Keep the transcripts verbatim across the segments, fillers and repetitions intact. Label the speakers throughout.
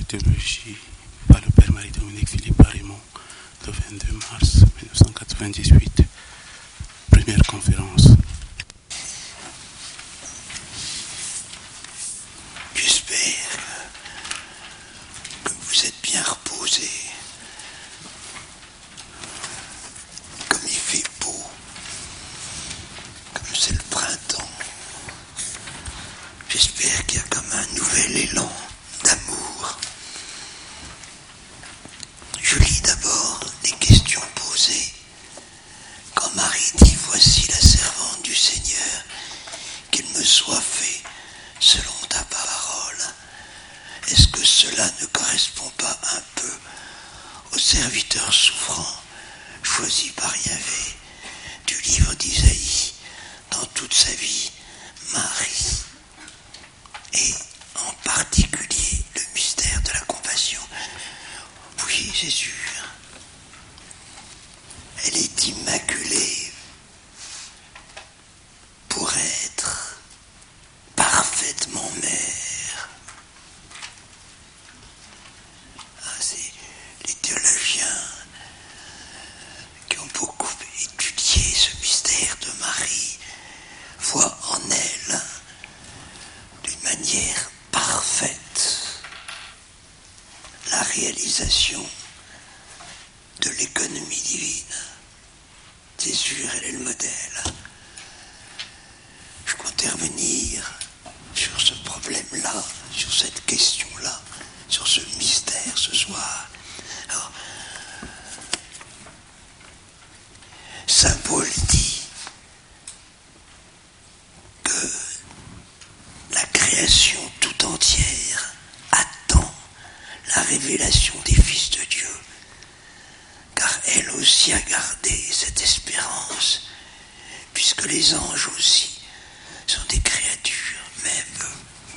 Speaker 1: théologie par le Père Marie-Dominique Philippe Barimont le vingt-deux mars mille neuf cent quatre-vingt-dix-huit. Première conférence.
Speaker 2: J'espère que vous êtes bien reposés. Comme il fait beau, comme c'est le printemps, j'espère qu'il y a comme un nouvel élan d'amour. Je lis d'abord les questions posées. Quand Marie dit « Voici la servante du Seigneur, qu'il me soit fait selon ta parole », est-ce que cela ne correspond pas un peu au serviteur souffrant choisi par Yahvé du livre d'Isaïe dans toute sa vie, Marie, et en particulier le mystère de la compassion? Oui, c'est sûr. Elle est immaculée pour être parfaitement mère. Ah, c'est les théologiens qui ont beaucoup étudié ce mystère de Marie voient en elle, d'une manière parfaite, la réalisation de l'économie divine. C'est sûr, elle est le modèle. Je comptais revenir sur ce problème-là, sur cette question-là, sur ce mystère ce soir. Alors, Saint Paul dit que la création tout entière attend la révélation des fils de Dieu, car elle aussi a gardé cette espérance, puisque les anges aussi sont des créatures même.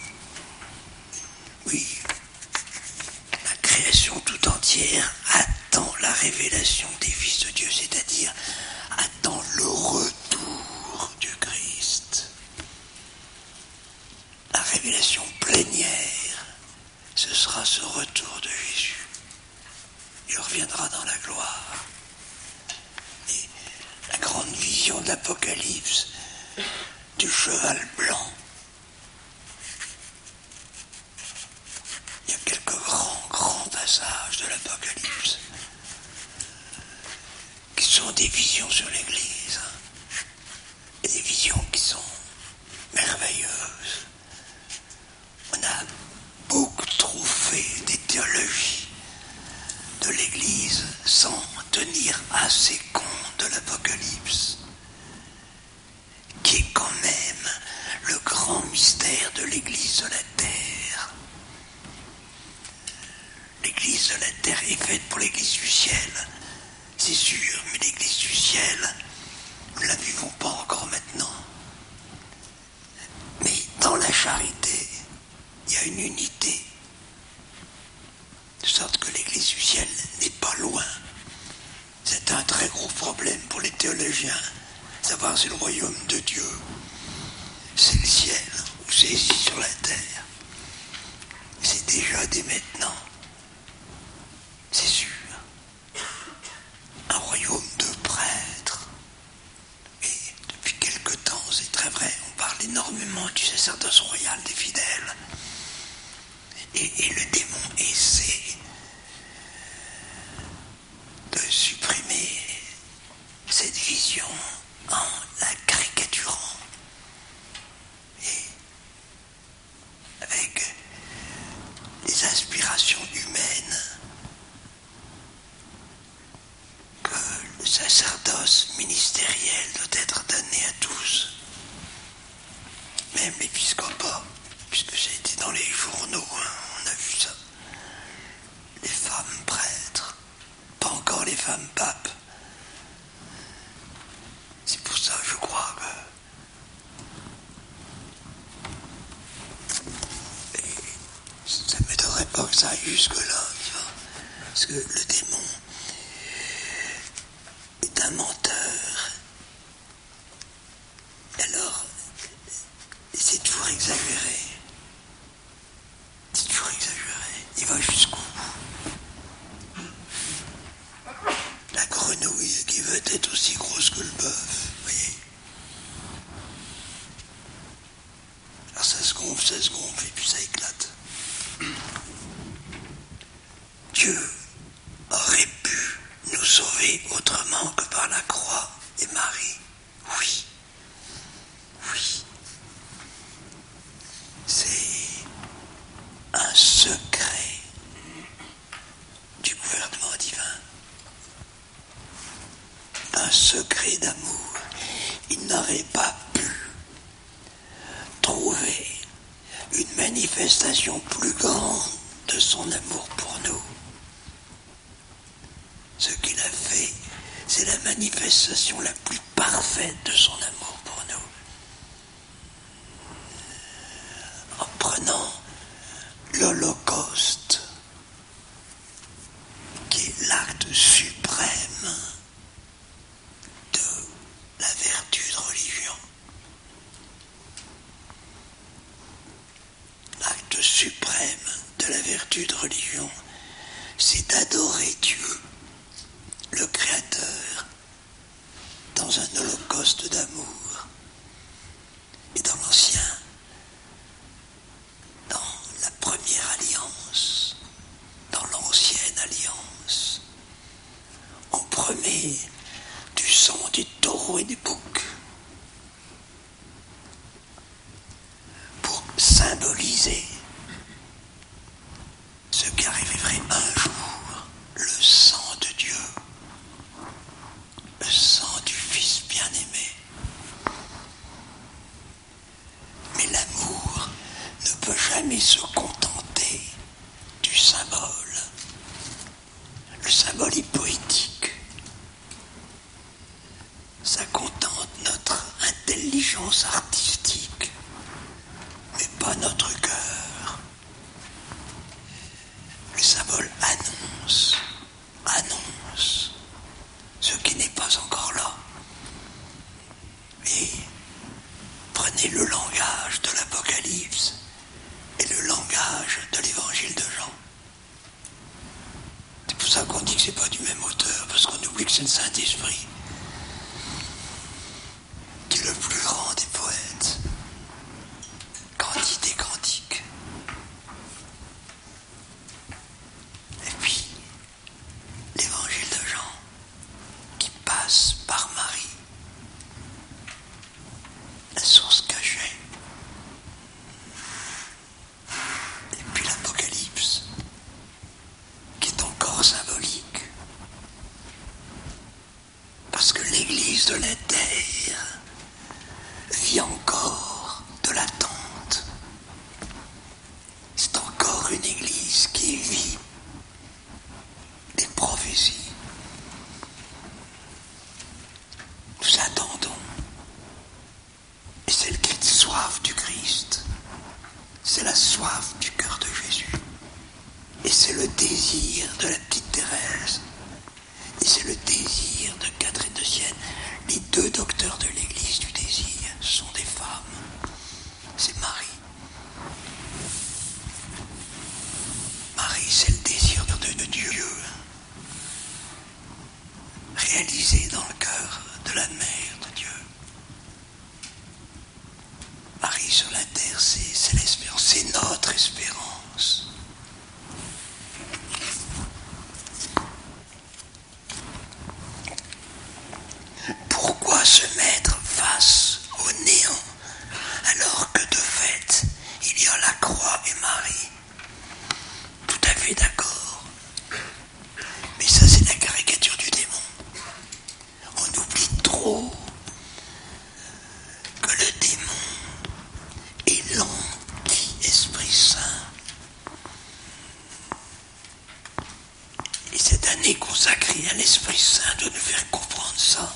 Speaker 2: Oui, la création tout entière attend la révélation des fils de Dieu, c'est-à-dire attend le retour du Christ. La révélation plénière, ce sera ce retour de Jésus. Il reviendra dans la gloire. Et la grande vision de l'Apocalypse, du cheval blanc. Il y a quelques grands, grands passages de l'Apocalypse qui sont des visions sur l'Église. Et des visions qui sont merveilleuses. On a beaucoup trop fait des théologies de l'Église sans tenir assez compte de l'Apocalypse, qui est quand même le grand mystère de l'Église de la terre. L'Église de la terre est faite pour l'Église du ciel, c'est sûr, mais l'Église du ciel, nous ne la vivons pas encore maintenant. Mais dans la charité, il y a une unité, de sorte que l'Église du ciel n'est pas loin. C'est un très gros problème pour les théologiens, savoir si le royaume de Dieu, c'est le ciel ou c'est ici sur la terre. C'est déjà dès maintenant, c'est sûr, un royaume de prêtres. Et depuis quelque temps, c'est très vrai, on parle énormément du sacerdoce royal des fidèles. Et, et le démon essaie de supprimer cette vision en la caricaturant et avec les aspirations humaines que le sacerdoce ministériel doit être donné à tous, même l'épiscopat, puisque ça a été dans les journaux, hein, on a vu ça. Les femmes prêtres, pas encore les femmes papes. C'est pour ça, je crois que et ça ne m'étonnerait pas que ça aille jusque-là, parce que le démon est un menteur. Alors, c'est toujours exagéré. C'est toujours exagéré. Il va jusqu'au bout. La grenouille qui veut être aussi grosse que le bœuf, vous voyez. Alors ça se gonfle, ça se gonfle, et puis ça éclate. Dieu aurait pu nous sauver autrement que par la croix et Marie. Oui. Oui. C'est un secret du gouvernement divin. Un secret d'amour. Il n'aurait pas pu trouver une manifestation plus grande de son amour pour nous. Ce qu'il a fait, c'est la manifestation la plus parfaite de son amour pour nous. En prenant l'Holocauste, qui est l'acte suprême de la vertu de religion. L'acte suprême de la vertu de religion, c'est d'adorer Dieu, le Créateur, dans un holocauste d'amour. Et dans l'Ancien, dans la première alliance, dans l'ancienne alliance, on promet du sang du taureau et du bouc pour symboliser ce qui arriverait un jour, le sang de Dieu, le sang du Fils bien-aimé. Mais l'amour ne peut jamais se contenter du symbole. Le symbole est poétique. Ça contente notre intelligence artistique, mais pas notre cœur. Le symbole annonce, annonce ce qui n'est pas encore là. Et prenez le langage de l'Apocalypse et le langage de l'Évangile de Jean. C'est pour ça qu'on dit que c'est pas du même auteur, parce qu'on oublie que c'est le Saint-Esprit qui est le plus grand des poètes. Candide et cantique. Et puis, l'Évangile de Jean qui passe par Marie, la source cachée. Et puis l'Apocalypse, qui est encore symbolique. Parce que l'Église de la terre vit encore de l'attente. C'est encore une Église qui vit des prophéties. Nous attendons. Et c'est le cri de soif du Christ. C'est la soif du cœur de Jésus. Et c'est le désir de la petite Thérèse. Et c'est le désir de Catherine de Sienne. Les deux docteurs de l'Église du désir sont des femmes. C'est Marie. Marie, c'est le désir de, de Dieu, réalisé dans le cœur de la mère de Dieu. Marie sur la terre, c'est, c'est l'espérance, c'est notre espérance. Pourquoi se mettre face au néant alors que de fait il y a la croix et Marie? Tout à fait d'accord. Mais ça, c'est la caricature du démon. On oublie trop que le démon est l'anti-Esprit Saint. Et cette année consacrée à l'Esprit Saint doit nous faire comprendre ça.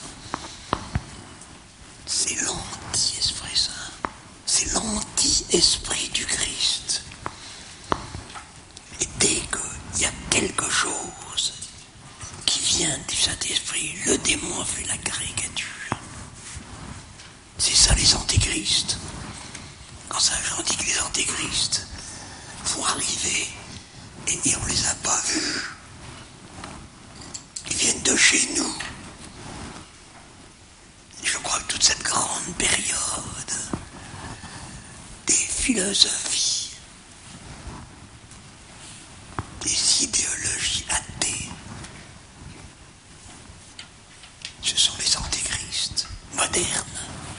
Speaker 2: C'est l'anti-Esprit Saint. C'est l'anti-Esprit du Christ. Et dès qu'il y a quelque chose qui vient du Saint-Esprit, le démon a fait la caricature. C'est ça les antéchrists. Quand Saint Jean dit que les antéchrists vont arriver et, et on les a pas vus. Ils viennent de chez nous. Je crois que toute cette grande période des philosophies, des idéologies athées, ce sont les antéchrists modernes.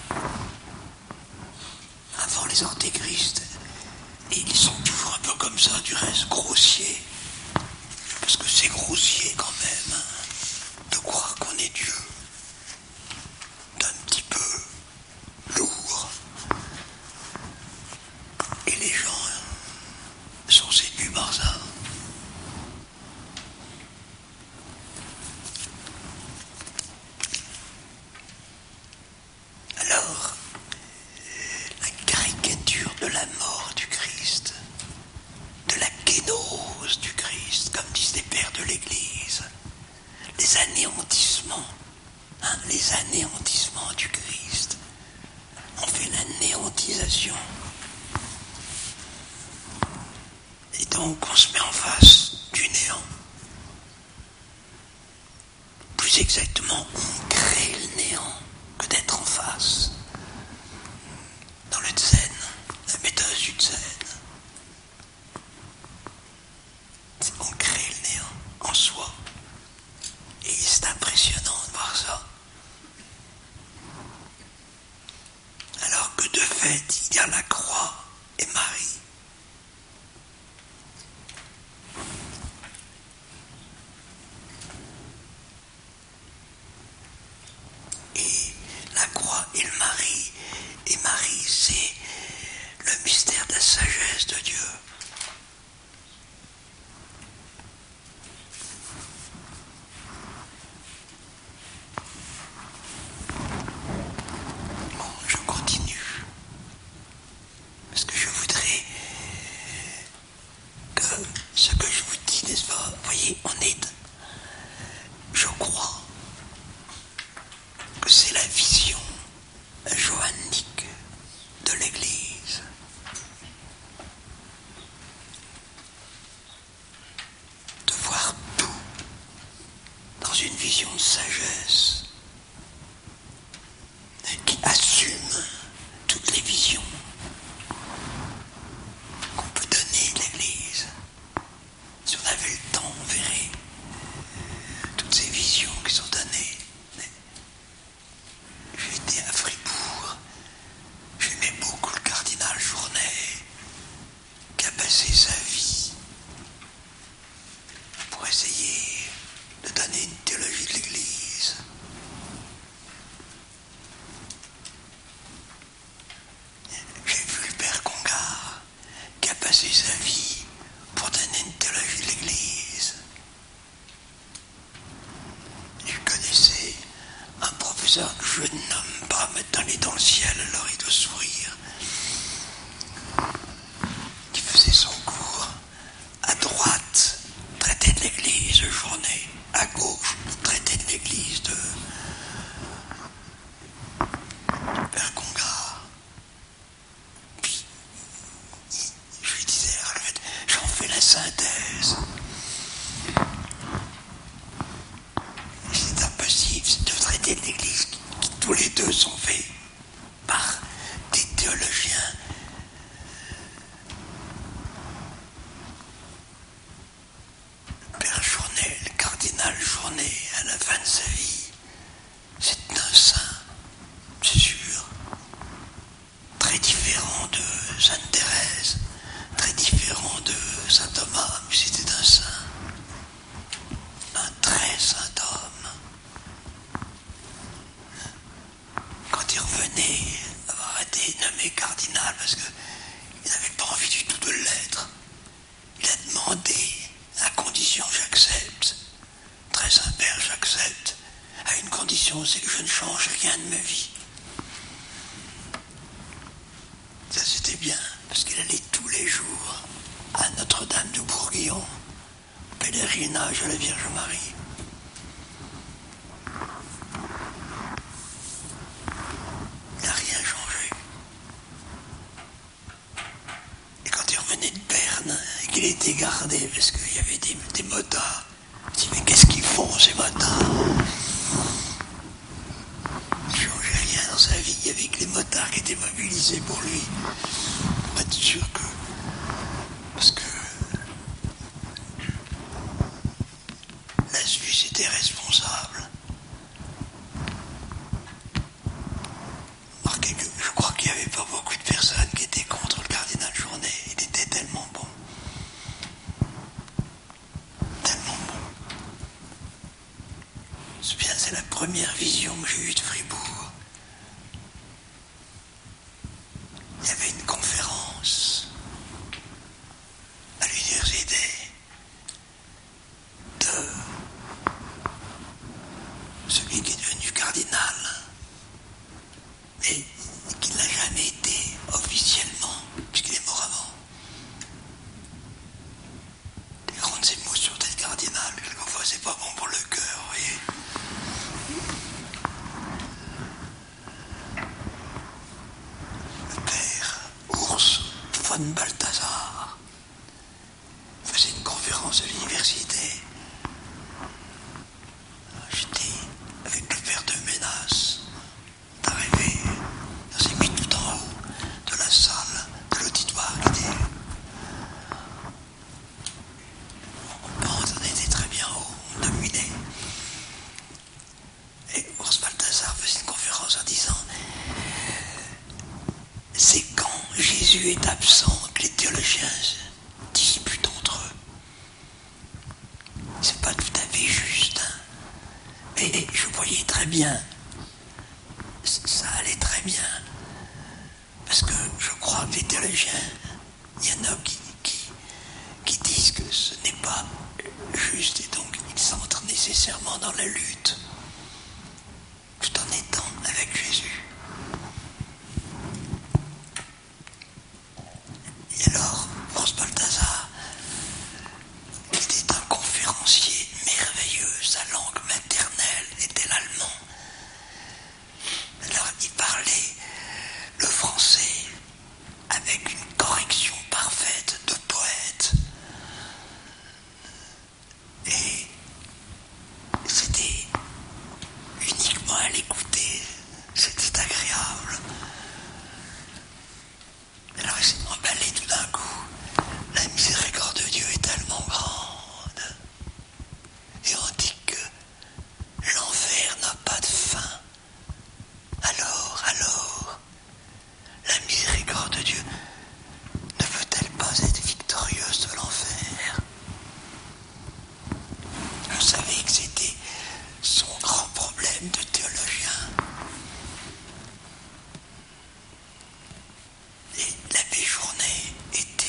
Speaker 2: Avant les antéchrists, et ils sont toujours un peu comme ça, du reste, grossiers. Parce que c'est grossier quand même, hein, de croire qu'on est Dieu. D'un petit peu lourd. Et les gens hein, sont séduits par ça. Alors, la caricature de la mort du Christ, de la kénose du Christ, comme disent les pères de l'Église, les anéantissements, hein, les anéantissements du Christ, on fait la néantisation. Et donc on se met en face du néant. Plus exactement, on crée le néant que d'être en face. Dans le zen, la méthode du zen, on crée le néant en soi. Et c'est impressionnant de voir ça. Alors que de fait, il y a la croix et Marie. Et la croix et le Marie, et Marie, c'est le mystère de la sagesse de Dieu. Bon, je continue. Parce que je voudrais que ce que je vous dis, n'est-ce pas, vous voyez, on est, je crois, que c'est la vision johannique de l'Église. De voir tout dans une vision de sagesse qui assume toutes les visions qu'on peut donner de l'Église. Si on avait le temps, on verrait toutes ces visions qui sont données. J'ai été à Fribourg, j'aimais beaucoup le cardinal Journet, qui a passé sa vie pour essayer de donner une théologie de l'Église. J'ai vu le père Congar, qui a passé sa vie pour donner une théologie de l'Église. Je connaissais un professeur que je ne nomme pas, maintenant il est dans le ciel, alors il doit sourire, qui faisait son cours à droite, traité de l'Église de Journée, à gauche, traité de l'Église de Père Congar. Puis, je lui disais, en fait, j'en fais la synthèse. C'est impossible, c'est deux traités de l'Église qui, qui tous les deux sont faits par des théologiens. Le Père Journet, le cardinal Journet, à la fin de sa vie, c'est un saint, c'est sûr. Très différent de Sainte Thérèse, très différent de Saint Thomas, mais c'était un saint. Un très saint homme. Quand il revenait avoir été nommé cardinal, parce qu'il n'avait pas envie du tout de l'être, il a demandé, à condition j'accepte, très saint père j'accepte, à une condition, c'est que je ne change rien de ma vie. Ça c'était bien, parce qu'il allait tous les jours à Notre-Dame de Bourguillon, pèlerinage à la Vierge Marie. Il n'a rien changé. Et quand il revenait de Berne et qu'il il était gardé parce qu'il y avait des, des motards. Je dis, mais qu'est-ce qu'ils font ces motards? Il ne changeait rien dans sa vie. Il y avait que les motards qui étaient mobilisés pour lui. Pour être sûr que... Parce que... la Suisse était responsable. Je crois qu'il n'y avait pas beaucoup de personnes qui étaient contre le cardinal Journet. Il était tellement bon. Tellement bon. C'est bien, c'est la première vision que j'ai eue de Fribourg. Il y avait une conférence à l'université de celui qui est devenu cardinal, mais qui n'a jamais été officiellement, puisqu'il est mort avant. Des grandes émotions d'être cardinal, quelquefois c'est pas bon pour le cœur, vous voyez. Le père Urs von Balthasar faisait une conférence à l'université. J'étais avec le père de Ménas. On est arrivé, on s'est mis tout en haut de la salle, de l'auditoire qui était... On était très bien haut, on dominait. Et Urs Balthasar faisait une conférence en disant: c'est quand Jésus est absent que les théologiens se disputent entre eux. C'est pas tout à fait juste, hein. Et je voyais très bien, ça allait très bien, parce que je crois que les théologiens, il y en a qui, qui, qui disent que ce n'est pas juste, et donc ils s'entrent nécessairement dans la lutte, tout en étant avec Jésus. Et alors, Urs Balthasar, il était un conférencier merveilleux, sa langue maternelle était l'allemand. Alors il parlait le français avec une correction parfaite de poète. Et c'était uniquement à l'écouter, c'était agréable. Alors il s'est emballé tout d'un coup. La miséricorde de Dieu est tellement grande. Et on dit que l'enfer n'a pas de fin. Alors, alors, la miséricorde de Dieu ne peut-elle pas être victorieuse de l'enfer? Je savais que c'était son grand problème de théologien. Et l'abbé Journet était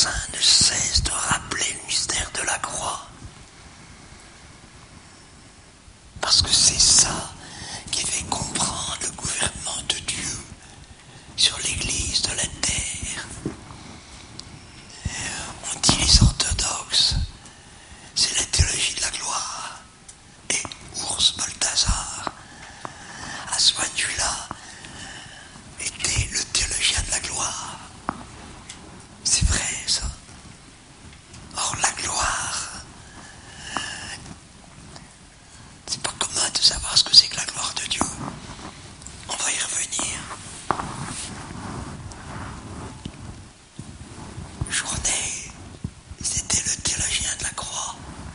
Speaker 2: saints ne cessent de rappeler le mystère de la croix. Parce que c'est ça qui fait comprendre le gouvernement de Dieu sur l'Église de la terre. On dit les orthodoxes, c'est la théologie de la gloire. Et Urs Balthasar, à ce point de vue-là, était le théologien de la gloire. C'est vrai, ça. Or, la gloire, c'est pas commun de savoir ce que c'est que la gloire de Dieu. On va y revenir. Journet, c'était le théologien de la croix.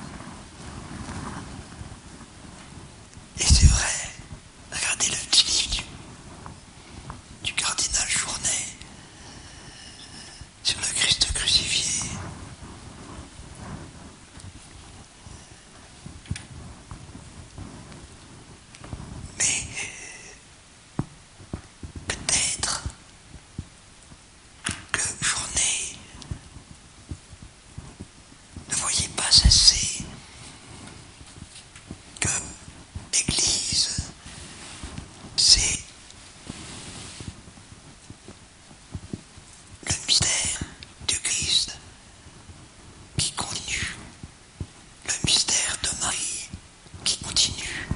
Speaker 2: Et c'est vrai, regardez le petit livre du, du cardinal Journet sur le Christ crucifié. Mais peut-être que Journet ne voyait pas assez que l'Église, c'est le mystère du Christ qui continue, le mystère de Marie qui continue.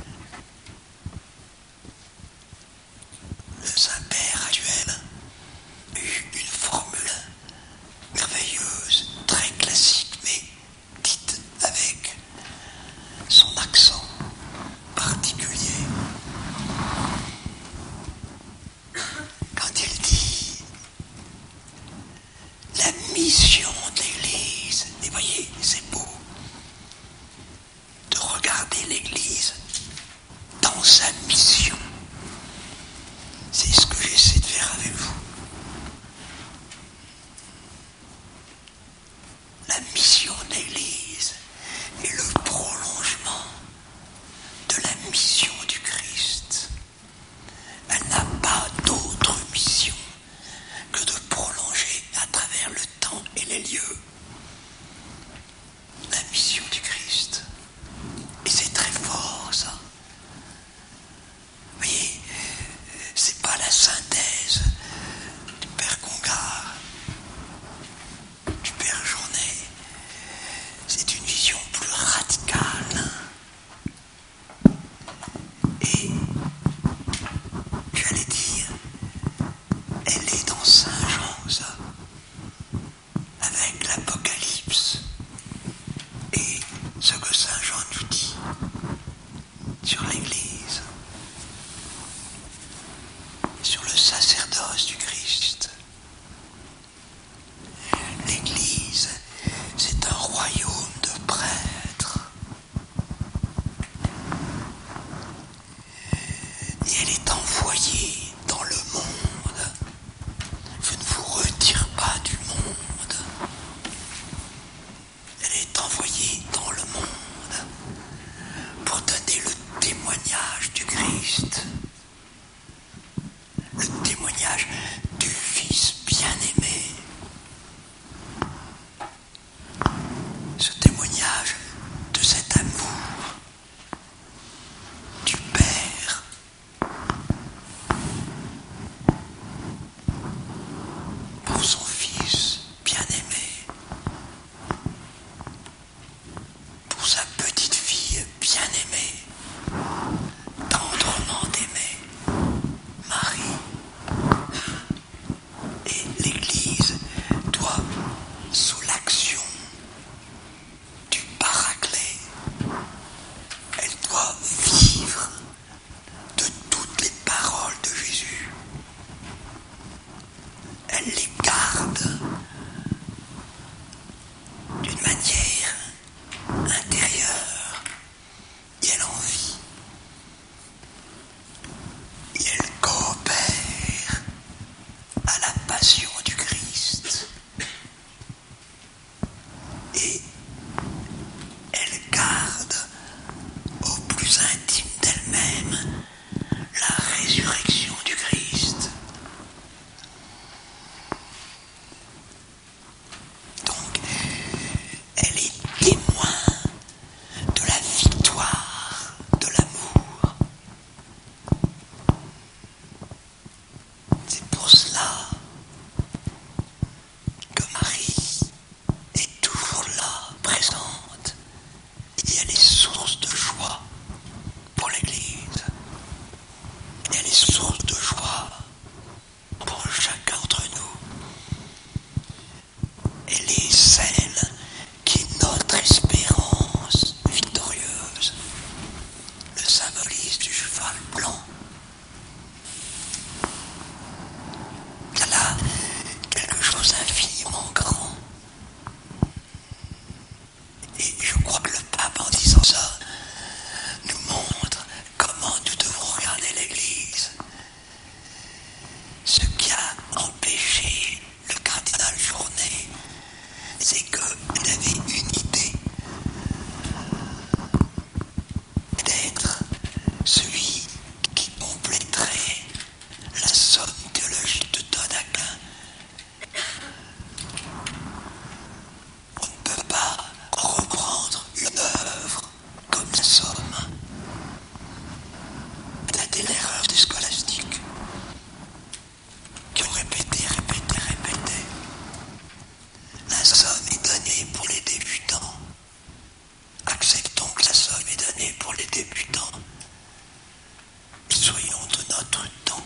Speaker 2: Le Saint-Père actuel a eu une formule merveilleuse, très classique, mais dite avec son accent particulier. Quand il dit la mission de l'Église, et voyez, c'est beau de regarder l'Église dans sa mission. C'est ce que j'essaie de faire avec vous. La mission de l'Église est le prolongement de la mission du Christ. Elle n'a pas d'autre mission que de prolonger à travers le temps et les lieux la mission du Christ. Et c'est très fort, ça. Vous voyez, c'est pas la synthèse du Père Congar, du Père Journet. C'est une vision plus radicale. Et, j'allais dire, elle est dans Saint Jean, ça, avec l'Apocalypse et ce que Saint Jean nous dit sur l'Église, sur le sacerdoce du Christ. L'Église, c'est un royaume de prêtres. Et elle est envoyée dans le monde. Je ne vous retire pas du monde. Elle est envoyée dans le monde pour donner le témoignage du Christ. Le témoignage du Fils bien-aimé. Ce témoignage de cet amour du Père pour son Fils bien-aimé, pour sa petite fille bien-aimée, tendrement aimée, Marie. Et l'Église doit, sous l'action du Paraclet, elle doit vivre de toutes les paroles de Jésus. Elle les garde d'une manière intérieure et elle en vit. Et elle coopère à la passion du Christ. Et elle garde au plus intime d'elle-même la résurrection du Christ. Donc, elle est celle qui est notre espérance victorieuse. Le symbolisme du cheval blanc. Il y a là quelque chose d'infiniment grand. Et je crois que le pape, en disant ça, nous montre comment nous devons regarder l'Église. Ce qui a empêché le cardinal Journet, c'est qu'il avait une idée d'être celui qui compléterait la somme théologique de Don Aquin. On ne peut pas reprendre une œuvre comme la somme. C'était l'erreur des scolastiques qui ont répété, répété, répété. La somme est donnée pour les débutants. Acceptons que la somme est donnée pour les débutants. Et soyons de notre temps.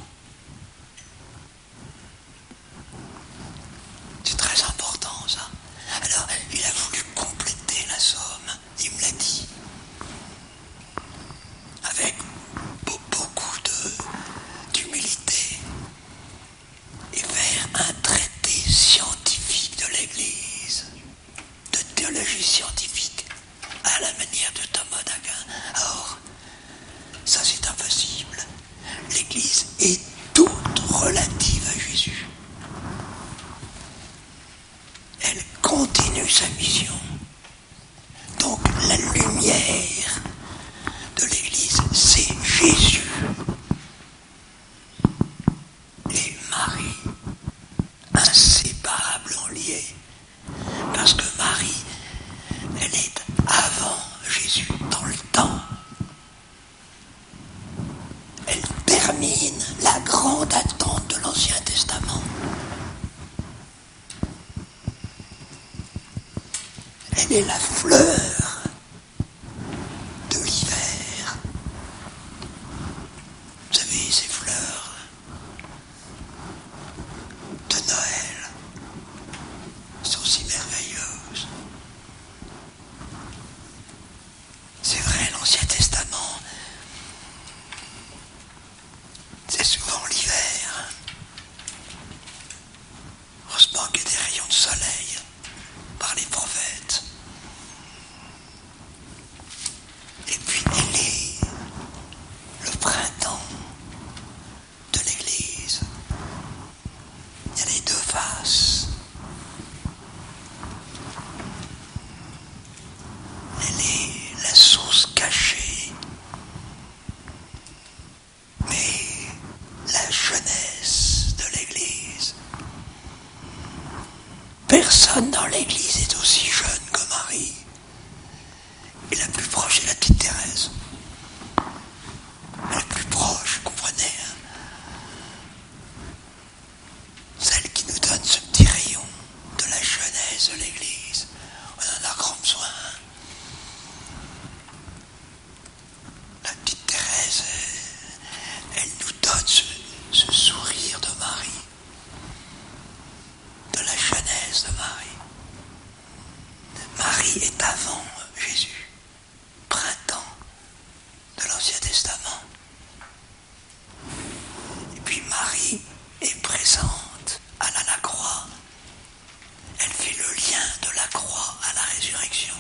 Speaker 2: C'est très important, ça. Alors, il a voulu compléter la somme. Il me l'a dit. Avec be- beaucoup de, d'humilité. Et faire un traité scientifique de l'Église. De théologie scientifique. À la manière de Thomas d'Aquin. Or, ça c'est impossible. L'Église est toute relative à Jésus. Elle continue sa mission. Donc la lumière de l'Église, c'est Jésus. Et Marie, inséparablement liée. Parce que Marie, elle est avant Jésus, dans le temps. Elle termine la grande attente de l'Ancien Testament. Elle est la fleur de l'hiver. Vous savez, ces fleurs de Noël sont si merveilleuses. C'est vrai, l'Ancien Testament, c'est souvent l'hiver. Heureusement qu'il y a des rayons de soleil par les prophètes. Et puis elle est le printemps de l'Église. Il y a les deux faces. Elle est la source cachée, mais la jeunesse de l'Église. Personne dans l'Église est aussi jeune que Marie. Et la plus proche est la petite Thérèse. La plus proche, comprenez, hein? Celle qui nous donne ce petit rayon de la jeunesse de l'Église. On en a grand besoin. La petite Thérèse, elle nous donne ce, ce sourire de Marie, de la jeunesse de Marie. Marie est avant Jésus, printemps de l'Ancien Testament. Et puis Marie est présente à la, la croix. Elle fait le lien de la croix à la résurrection.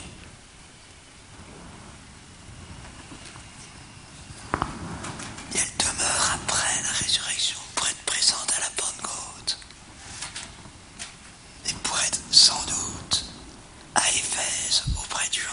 Speaker 2: Et elle demeure après la résurrection pour être présente à la Pentecôte. Et pour être sans doute à Éphèse auprès de Jean.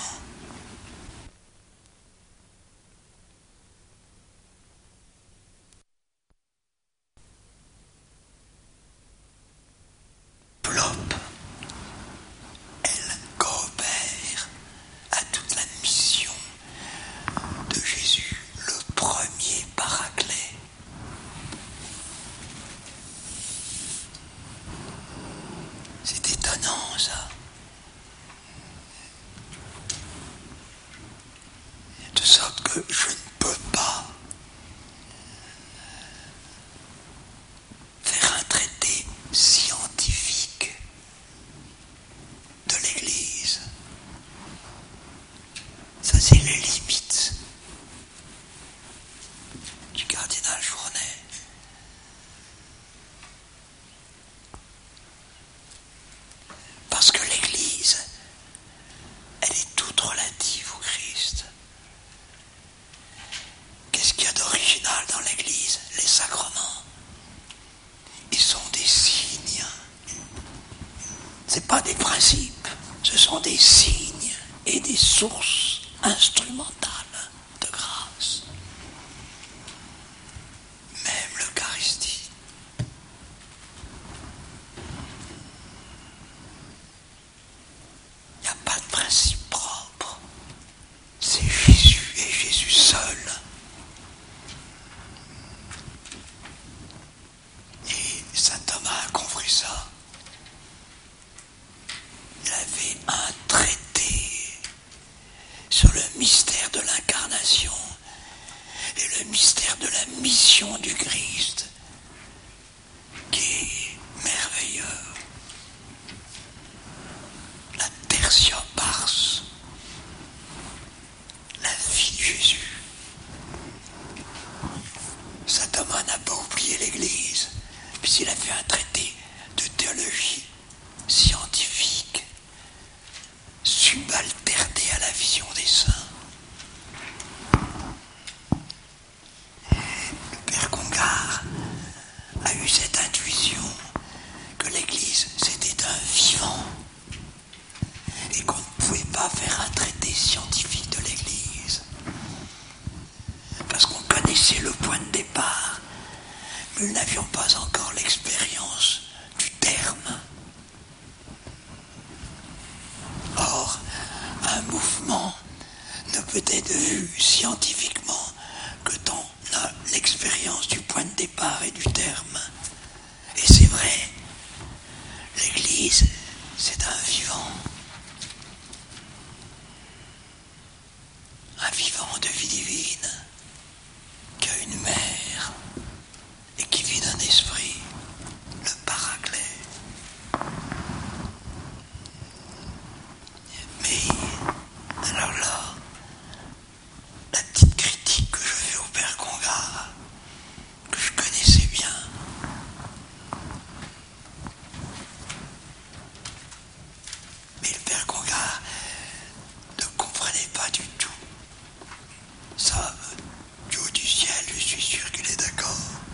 Speaker 2: Enveloppe, elle coopère à toute la mission de Jésus, le premier paraclet. C'est étonnant ça. De sorte que je ne peux pas faire un traité scientifique ce sont des signes et des sources instrumentales de grâce. Même l'Eucharistie. Il n'y a pas de principe propre. C'est Jésus et Jésus seul. Et saint Thomas a compris ça. Il avait un traité sur le mystère de l'incarnation et le mystère de la mission du Christ qui est merveilleux. La tertia pars, la vie de Jésus. Saint Thomas n'a pas oublié l'Église, puisqu'il a fait un traité de théologie scientifique, subalterné à la vision des saints. Le père Congar a eu cette intuition que l'Église c'était un vivant et qu'on ne pouvait pas faire un traité scientifique de l'Église parce qu'on connaissait le point de départ, mais nous n'avions pas encore l'expérience du terme. Or, un mouvement ne peut être vu scientifiquement que tant on a l'expérience du point de départ et du terme. Et c'est vrai, l'Église, c'est un vivant. Un vivant de vie divine, qui a une mère et qui vit d'un esprit, le Paraclet. Mais, alors là, la petite critique que je fais au père Congar, que je connaissais bien, mais le père Congar ne comprenait pas du tout. Ça, du haut du ciel, je suis sûr qu'il est d'accord.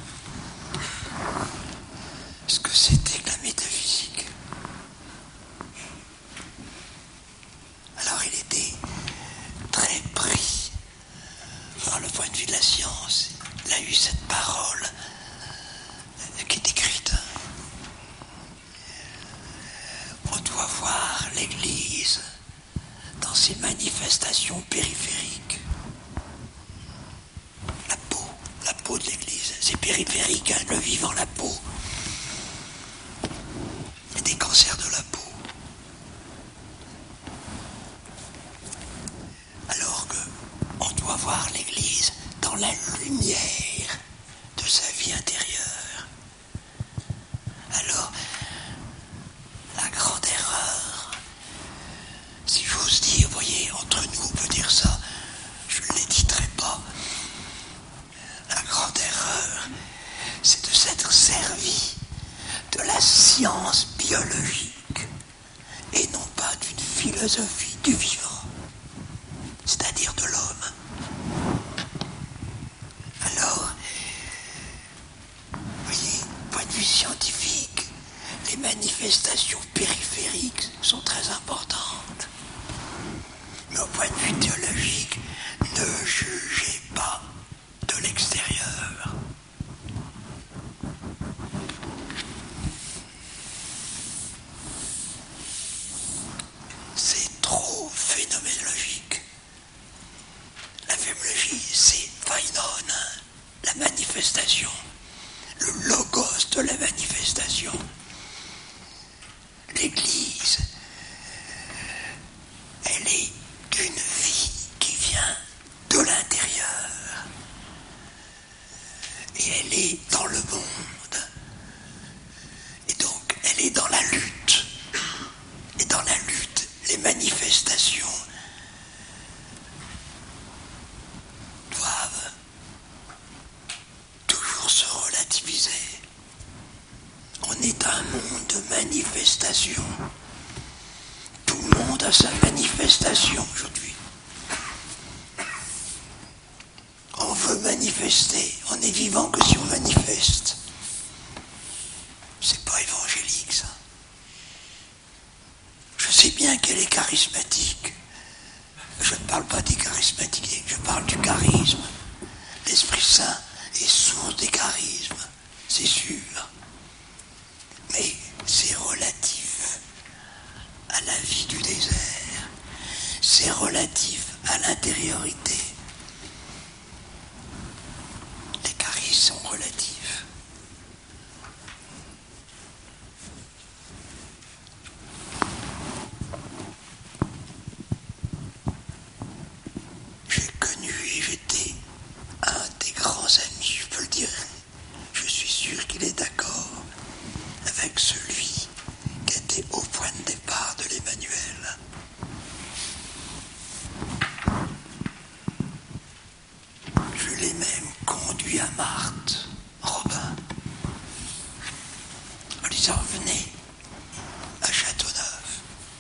Speaker 2: Ce que c'était que la métaphysique. Alors il était très pris par le point de vue de la science. Il a eu cette parole qui est écrite. On doit voir l'Église dans ses manifestations périphériques. La peau, la peau de l'Église, c'est périphérique, hein, le vivant, la peau. Il y a des cancers de la peau. Alors que on doit voir l'Église dans la lumière de sa vie intérieure. Alors, la grande erreur, si j'ose dire, vous voyez, entre nous on peut dire ça, je ne l'éditerai pas. La grande erreur, c'est de s'être servi de la science biologique et non pas d'une philosophie du vivant, c'est-à-dire de l'homme. Alors, vous voyez, point de vue scientifique, les manifestations périphériques sont très importantes. Mais au point de vue théologique, ne jugez pas de l'extérieur. C'est trop phénoménologique. La phénoménologie, c'est phainon, la manifestation, le logos de la manifestation. L'Église, elle est d'une vie qui vient de l'intérieur. Et elle est dans le monde. Et donc, elle est dans la lutte. Et dans la lutte, les manifestations doivent toujours se relativiser. On est un monde de manifestation. Tout le monde a sa manifestation aujourd'hui. On veut manifester. On est vivant que si on manifeste. C'est pas évangélique, ça. Je sais bien qu'elle est charismatique. Je ne parle pas des charismatiques, je parle du charisme. L'Esprit Saint est source des charismes, c'est sûr. Mais c'est relatif à la vie du désert. C'est relatif à l'intériorité. Les charismes sont relatifs. J'ai connu et j'étais un des grands amis, je peux le dire. Je suis sûr qu'il est d'accord avec celui qui était au point de départ de l'Emmanuel. Je l'ai même conduit à Marthe, Robin, en disant venez à Châteauneuf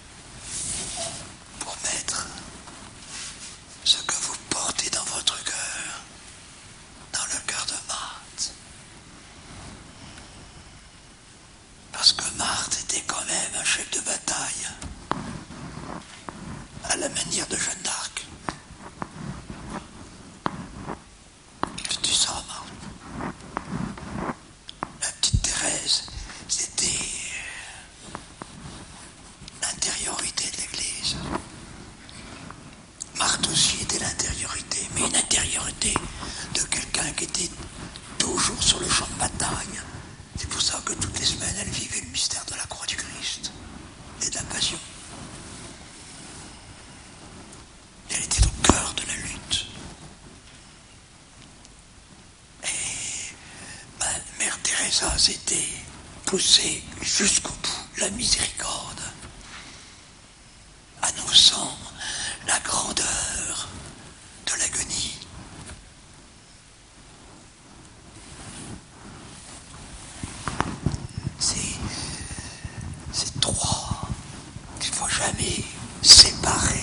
Speaker 2: pour mettre ce que vous portez dans votre cœur, dans le cœur de Marthe. Parce que Marthe était quand même un chef de bataille, à la manière de Jeanne d'Arc. C'était ça, Marthe. La petite Thérèse, c'était l'intériorité de l'Église. Marthe aussi était l'intériorité, mais une intériorité de quelqu'un qui était toujours sur le champ de bataille. C'est pour ça que toutes les semaines, elle vivait le mystère de la croix du Christ et de la passion. Elle était au cœur de la lutte. Et ma mère Teresa s'était poussée jusqu'au bout, la miséricorde, annonçant la grandeur de l'agonie. C'est, c'est trois qu'il ne faut jamais séparer.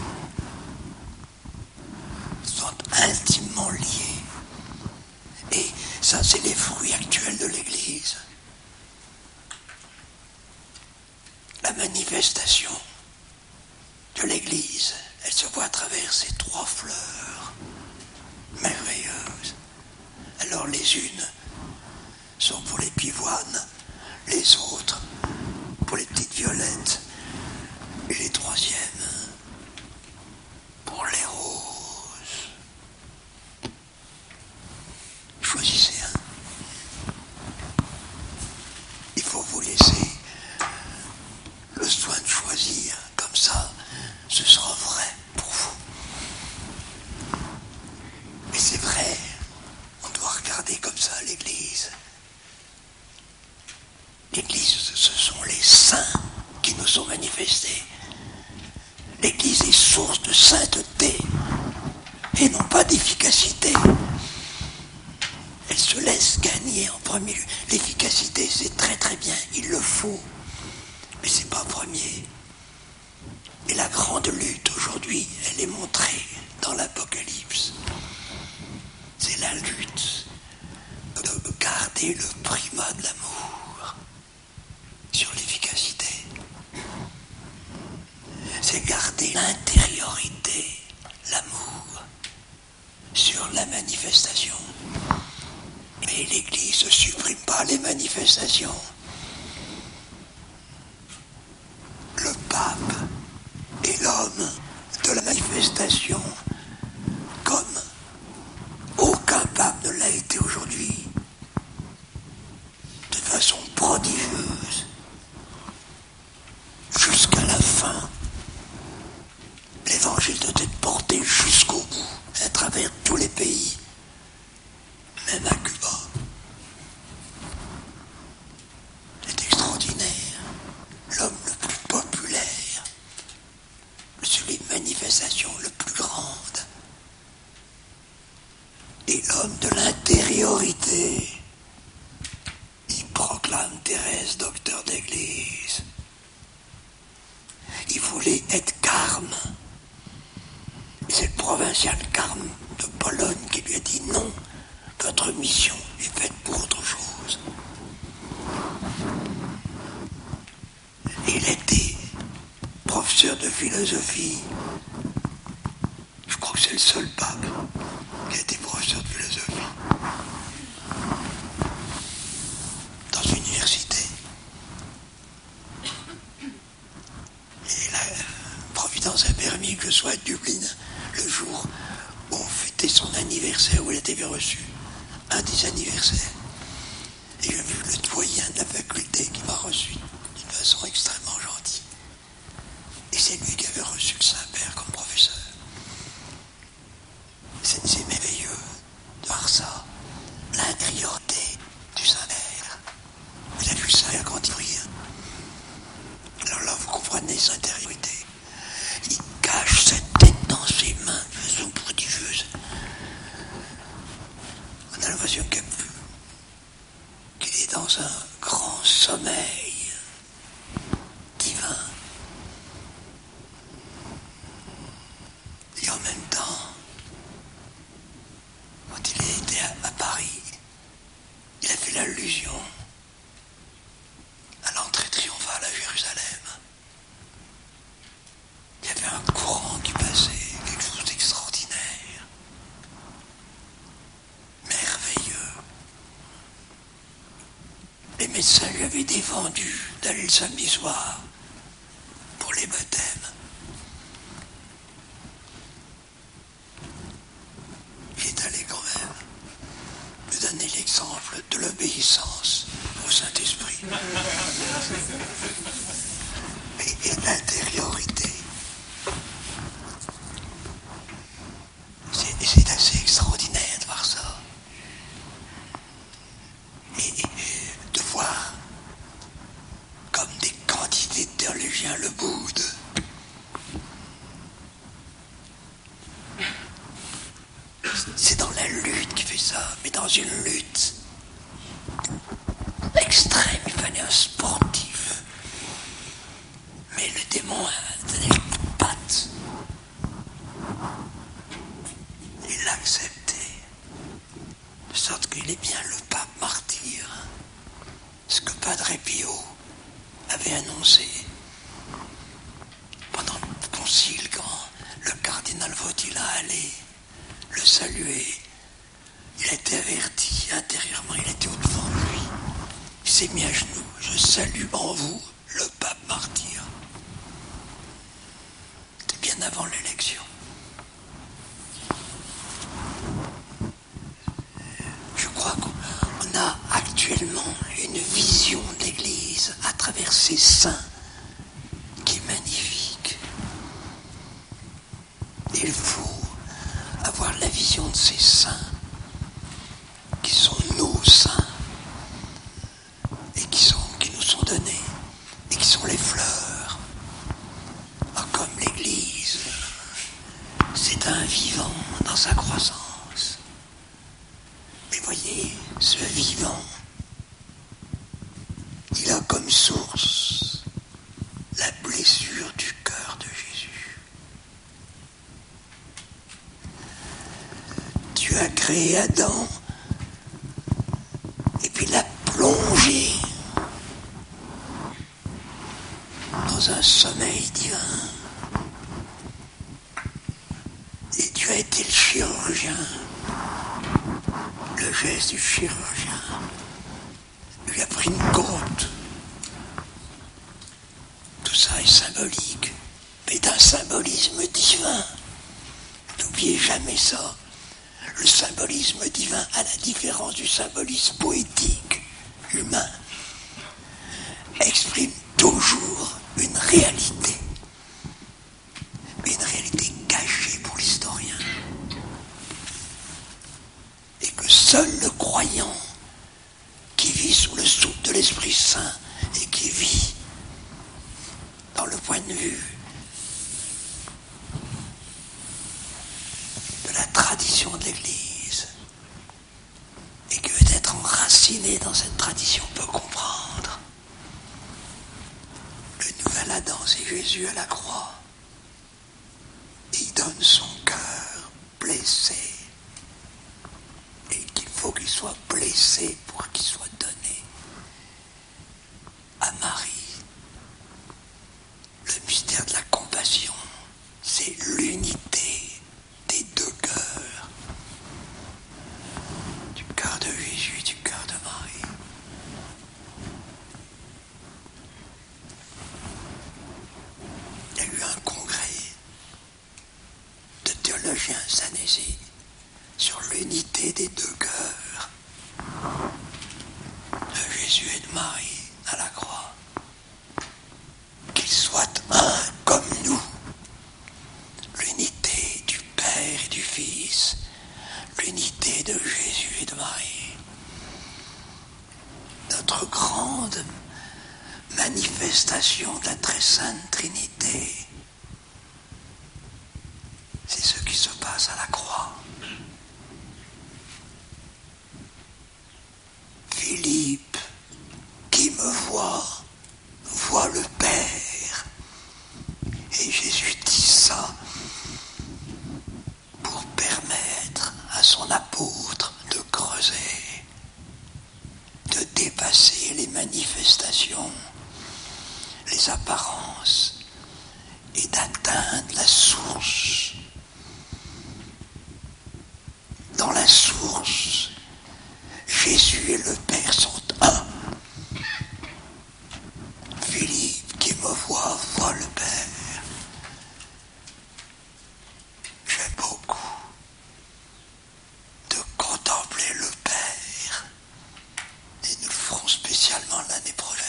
Speaker 2: Ils sont intimement liés. Et ça, c'est les fruits actuels de l'Église. La manifestation de l'Église, elle se voit à travers ces trois fleurs merveilleuses. Alors les unes sont pour les pivoines, les autres pour les petites violettes, et les troisièmes pour les roses. Choisissez un. Il faut vous laisser le soin de choisir, comme ça, ce sera vrai pour vous. Mais c'est vrai, on doit regarder comme ça l'Église. L'Église, ce sont les saints qui nous sont manifestés. L'Église est source de sainteté et non pas d'efficacité. Elle se laisse gagner en premier lieu. L'efficacité, c'est très très bien, il le faut, mais c'est pas premier. Et la grande lutte aujourd'hui, elle est montrée dans l'Apocalypse. C'est la lutte de garder le primat de l'amour sur l'efficacité. C'est garder l'intériorité, l'amour, sur la manifestation. Mais l'Église ne supprime pas les manifestations. Le pape est l'homme de la manifestation, comme aucun pape ne l'a été aujourd'hui, de façon prodigieuse, jusqu'à la fin. L'évangile doit être porté jusqu'au bout, à travers tous les pays, même à Cuba. C'est extraordinaire. L'homme le plus populaire, celui de manifestation le plus grande, et l'homme de l'intériorité. Il proclame Thérèse docteur d'église. Il voulait être carme. C'est le provincial Carme de Pologne qui lui a dit non, votre mission est faite pour autre chose. Et il était professeur professeur de philosophie. Je crois que c'est le seul pape qui a été professeur de philosophie dans une université. Et la Providence a permis que je sois à Dublin le jour où on fêtait son anniversaire, où il était bien reçu, un des anniversaires. Et j'ai vu le doyen de la faculté qui m'a reçu d'une façon extrêmement gentille. Et c'est lui qui avait reçu le Saint-Père comme professeur. C'est, c'est merveilleux de voir ça, l'intériorité du Saint-Père. Il a vu ça quand il prie. Alors là, vous comprenez sa intériorité. Il cache sa tête dans ses mains de façon prodigieuse. On a l'impression qu'il, qu'il est dans un grand sommeil divin. Et en même temps, quand il était à, à Paris, il a fait l'allusion à l'entrée triomphale à Jérusalem. Il y avait un courant qui passait, quelque chose d'extraordinaire, merveilleux. Les médecins lui avaient défendu d'aller le samedi soir pour les baptêmes. Il est allé quand même me donner l'exemple de l'obéissance au Saint-Esprit et, et l'intériorité. C'est, c'est assez extraordinaire de voir ça. Et, et de voir comme des quantités de théologiens le boudent. C'est dans la lutte qu'il fait ça, mais dans une lutte extrême. Il fallait un sportif. Mais le démon a donné le coup de patte. Il l'a accepté. De sorte qu'il est bien le pape martyr. Ce que Padre Pio avait annoncé pendant le concile, quand le cardinal Wojtyła allait le saluer. Il a été averti intérieurement, il était au-devant de lui. Il s'est mis à genoux. Je salue en vous le pape martyr. C'était bien avant l'élection. Je crois qu'on a actuellement une vision de l'Église à travers ces saints qui est magnifique. Et il faut avoir la vision de ces saints qui sont nos saints et qui, sont, qui nous sont donnés et qui sont les fleurs. Ah, comme l'Église, c'est un vivant dans sa croissance. Mais voyez, ce vivant, il a comme source la blessure du cœur de Jésus. Dieu a créé Adam et puis l'a plongé dans un sommeil divin. Et Dieu a été le chirurgien, le geste du chirurgien. Il lui a pris une côte. Tout ça est symbolique, mais d'un symbolisme divin. N'oubliez jamais ça. Le symbolisme divin, à la différence du symbolisme poétique humain, exprime toujours une réalité. Une réalité cachée pour l'historien. Et que seul le croyant qui vit sous le souffle de l'Esprit Saint et qui vit dans le point de vue de la tradition de l'Église et qui veut être enraciné dans cette tradition peut comprendre. Le nouvel Adam, c'est Jésus à la croix. Il donne son cœur blessé et qu'il faut qu'il soit blessé pour qu'il soit donné à Marie. Le mystère de la compassion théologien Sanesi sur l'unité des deux cœurs de Jésus et de Marie à la croix. Qu'ils soient un comme nous. L'unité du Père et du Fils, l'unité de Jésus et de Marie. Notre grande manifestation de la très sainte Trinité, c'est ce qui se passe à la croix. Philippe, qui me voit, voit le Père. Et Jésus dit ça pour permettre à son apôtre de creuser, de dépasser les manifestations, les apparences, et d'atteindre la source. Dans la source, Jésus et le Père sont un. Philippe, qui me voit, voit le Père. J'aime beaucoup de contempler le Père, et nous le ferons spécialement l'année prochaine,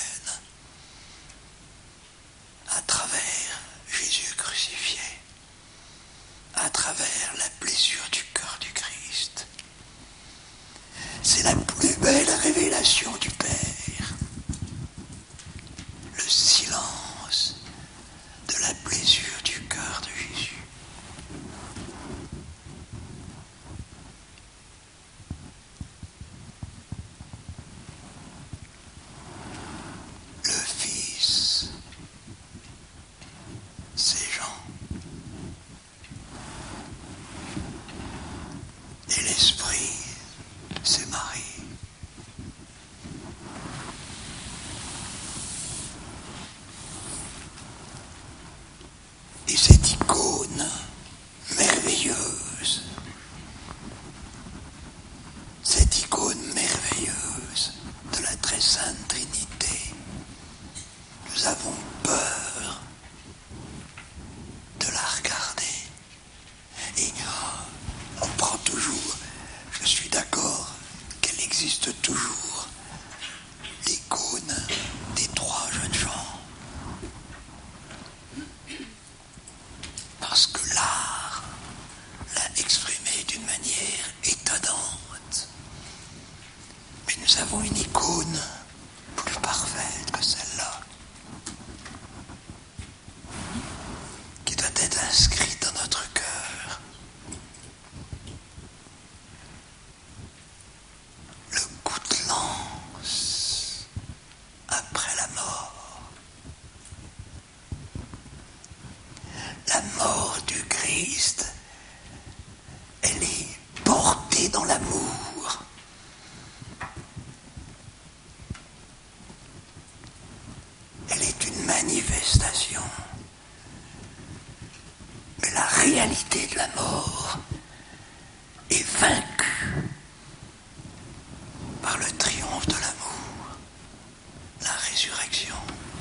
Speaker 2: à travers Jésus crucifié, à travers la blessure du cœur du Christ. C'est la plus belle révélation du Père. Le silence de la blessure du cœur de Jésus. Le Fils, c'est Jean. Et l'Esprit, c'est Marie. Et cette icône merveilleuse, cette icône merveilleuse de la très sainte Trinité, nous avons peur de la regarder. Et on prend toujours, je suis d'accord qu'elle existe toujours, l'icône des trois jeunes gens. Parce que l'art l'a exprimé d'une manière étonnante. Mais nous avons une icône plus parfaite que celle-là, qui doit être inscrite dans notre cœur. Le coup de lance après la mort. La mort du Christ, elle est portée dans l'amour. Elle est une manifestation. Mais la réalité de la mort est vaincue par le triomphe de l'amour, la résurrection.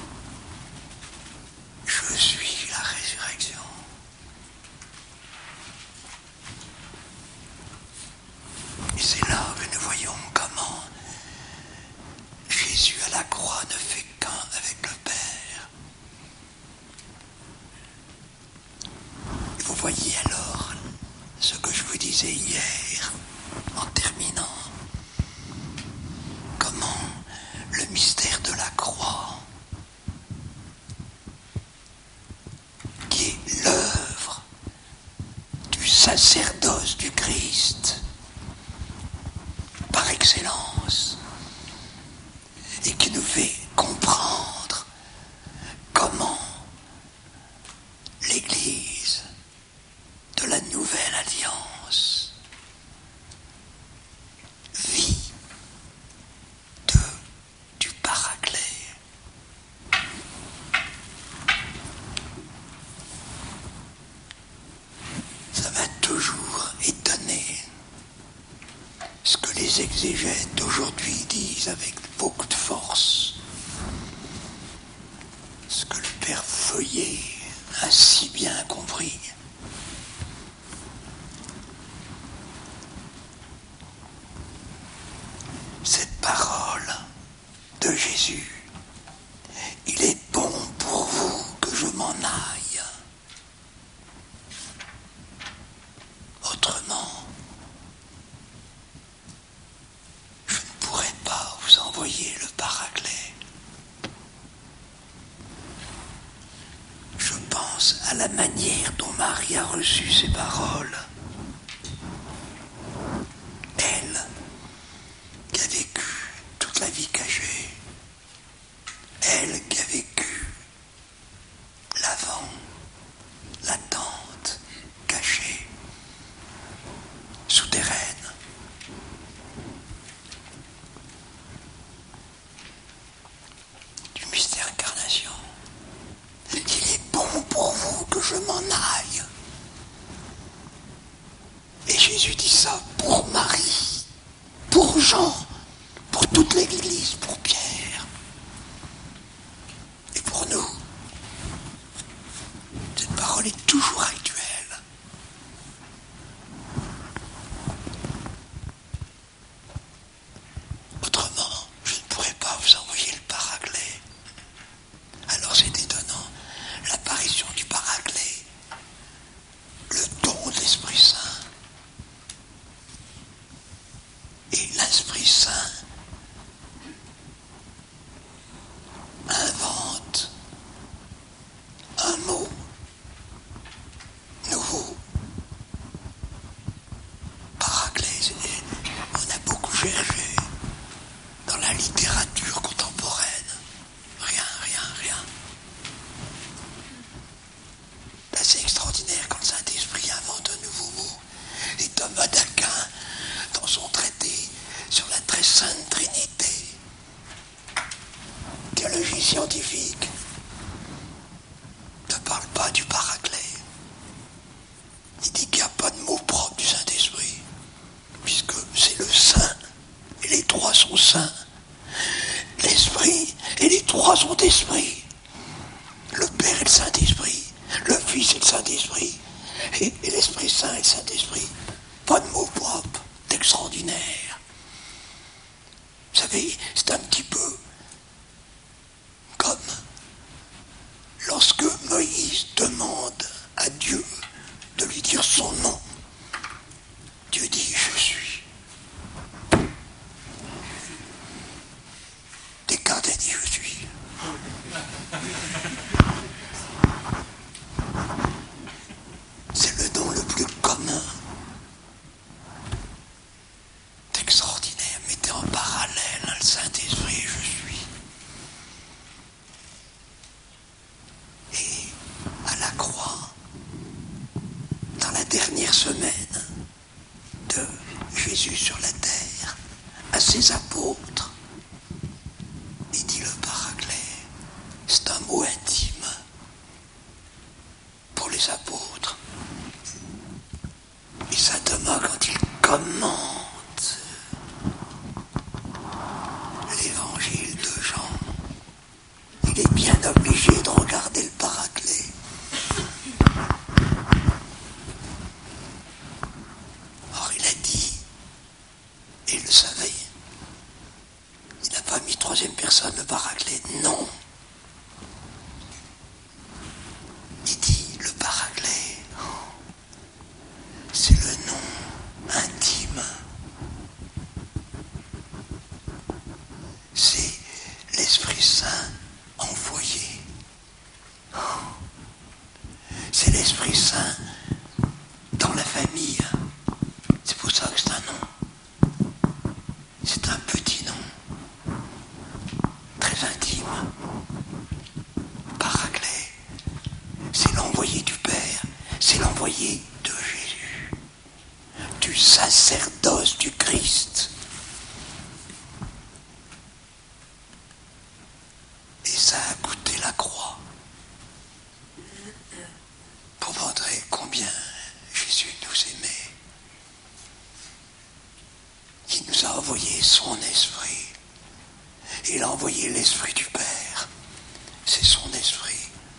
Speaker 2: Je suis la résurrection. Et c'est là que nous voyons comment Jésus à la croix ne fait qu'un avec le Père. Et vous voyez alors ce que je vous disais hier en terminant. Comment le mystère de la croix, qui est l'œuvre du sacerdoce du Christ par excellence, et qui nous fait comprendre comment l'Église de la Nouvelle Alliance vit de, du Paraclet. Ça m'a toujours étonné ce que les exégètes d'aujourd'hui disent avec beaucoup de force. Ce que le Père Feuillet a si bien compris. la manière dont Marie a reçu ces paroles. Elle, qui a vécu toute la vie cachée, elle qui a vécu l'avant, l'attente, cachée, souterraine. Du mystère incarnation. Il est bon pour vous que je m'en aille. Et Jésus dit ça pour Marie, pour Jean, pour toute l'Église, pour Pierre et pour nous. Cette parole est toujours actuelle. Autrement, je ne pourrais pas vous envoyer le Paraclet. Alors c'est étonnant, l'apparition du Paraclet, le don de l'Esprit Saint. Et l'Esprit Saint invente un mot nouveau. Paraclet, on a beaucoup cherché dans la littérature contemporaine. Rien, rien, rien. Là, c'est extraordinaire quand le Saint-Esprit invente un nouveau mot. Et Thomas d'Aquin, dans son traité sur la très sainte Trinité, théologie scientifique, ne parle pas du Paraclet. Il dit qu'il n'y a pas de mot propre du Saint-Esprit, puisque c'est le Saint, et les trois sont saints. L'Esprit, et les trois sont esprits. Le Père et le Saint-Esprit, le Fils et le Saint-Esprit, et, et l'Esprit Saint et le Saint-Esprit. Pas de mot propre, c'est extraordinaire. Vous savez, c'est un petit peu comme lorsque Moïse demande à Dieu de lui dire son nom. Dieu dit « Je suis ». Descartes a dit « Je suis ». C'est le nom le plus commun. C'est extraordinaire. Mettez en parallèle hein, le Saint-Esprit et je suis. Et à la croix, dans la dernière semaine de Jésus sur la terre, à ses apôtres, il dit le Paraclet. C'est un mot intime pour les apôtres. Et saint Thomas, quand il commente l'évangile de Jean, il est bien obligé de regarder le Paraclet. Or il a dit, et il le savait, il n'a pas mis troisième personne le Paraclet, non. Il dit le Paraclet, c'est le nom intime. C'est l'Esprit Saint envoyé. C'est l'Esprit Saint dans la famille. C'est pour ça que c'est un nom. C'est un petit nom. Très intime. Paraclet. C'est l'envoyé du Père. C'est l'envoyé de Jésus. Du sacerdoce du Christ. Et ça a coûté la croix. Pour montrer combien Jésus nous aimait. Il nous a envoyé son esprit. Il a envoyé l'esprit du Père. C'est son esprit.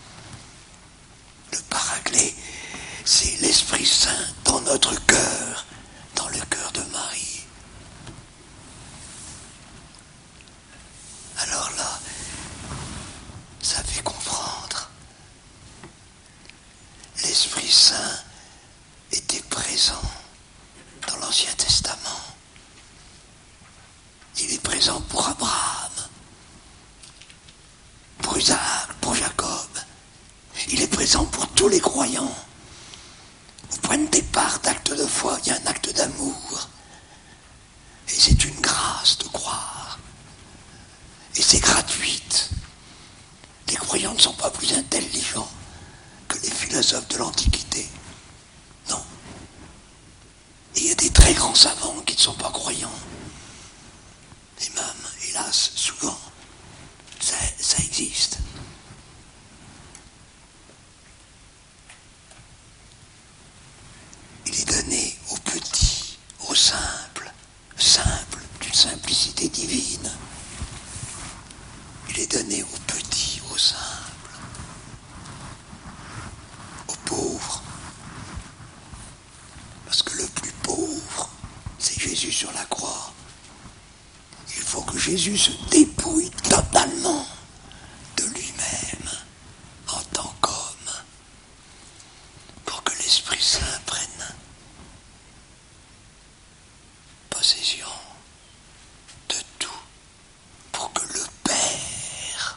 Speaker 2: Le Paraclet, c'est l'Esprit Saint dans notre cœur, dans le cœur de Marie. Alors là, ça fait comprendre. L'Esprit Saint était présent dans l'Ancien Testament. Il est présent pour Abraham, pour Isaac, pour Jacob. Il est présent pour tous tous les croyants. Au point de départ d'acte de foi, il y a un acte d'amour. Et c'est une grâce de croire. Et c'est gratuite. Les croyants ne sont pas plus intelligents que les philosophes de l'Antiquité. Non. Et il y a des très grands savants qui ne sont pas croyants. Et même, hélas, souvent, ça, ça existe. Il est donné aux petits, aux simples, simples, d'une simplicité divine. Il est donné aux petits, aux simples, aux pauvres. Parce que le plus pauvre, c'est Jésus sur la croix. Il faut que Jésus se dépouille totalement de lui-même en tant qu'homme pour que l'Esprit Saint prenne possession de tout, pour que le Père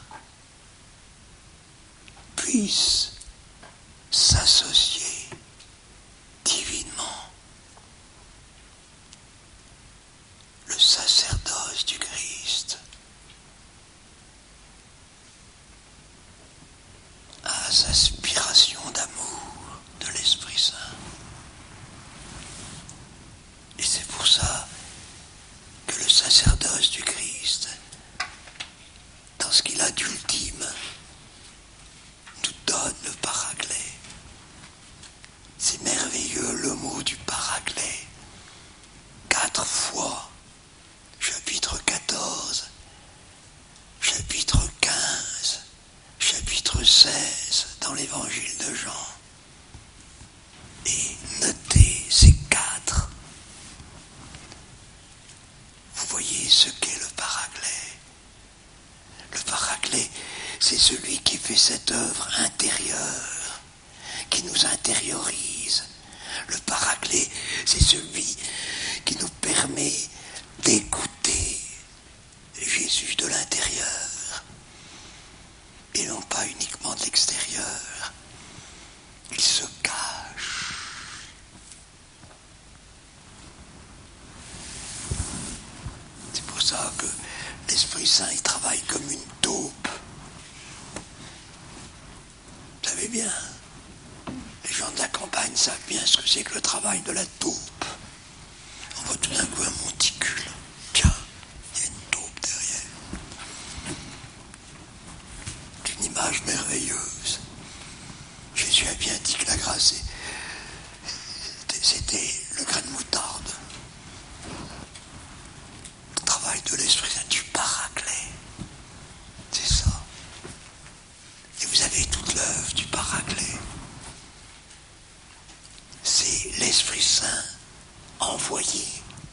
Speaker 2: puisse s'associer divinement. Le sacerdoce du Christ à sa aspiration d'amour de l'Esprit Saint. Et c'est pour ça que le sacerdoce du Christ, dans ce qu'il a d'ultime, nous donne le paraclet. C'est merveilleux le mot du paraclet. Quatre fois, chapitre quatorze, chapitre quinze, chapitre seize dans l'évangile de Jean. Et notez ces quatre. Vous voyez ce qu'est le paraclet. Le paraclet, c'est celui qui fait cette œuvre intérieure, qui nous intériorise. Le paraclet, c'est celui qui nous permet d'écouter Jésus de l'intérieur et non pas uniquement de l'extérieur. Il se cache. C'est pour ça que l'Esprit Saint, il travaille comme une taupe. Vous savez bien, les gens de la campagne savent bien ce que c'est que le travail de la taupe. On voit tout d'un coup un monticule. Tiens, il y a une taupe derrière. C'est une image merveilleuse. Jésus a bien dit que la grâce, c'était le grain de moutarde. Le travail de l'Esprit Saint, du paraclet. C'est ça. Et vous avez toute l'œuvre du paraclet. C'est l'Esprit Saint envoyé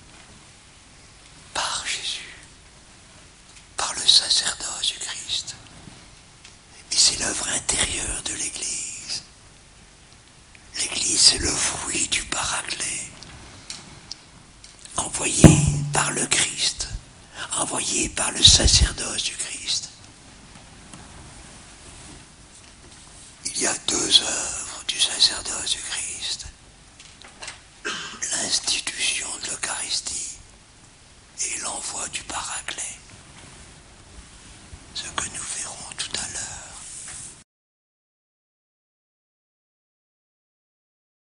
Speaker 2: par Jésus, par le sacerdoce du Christ. Et c'est l'œuvre intérieure de l'Église. L'Église, c'est le fruit du paraclet, envoyé par le Christ, envoyé par le sacerdoce du Christ. Il y a deux œuvres du sacerdoce du Christ.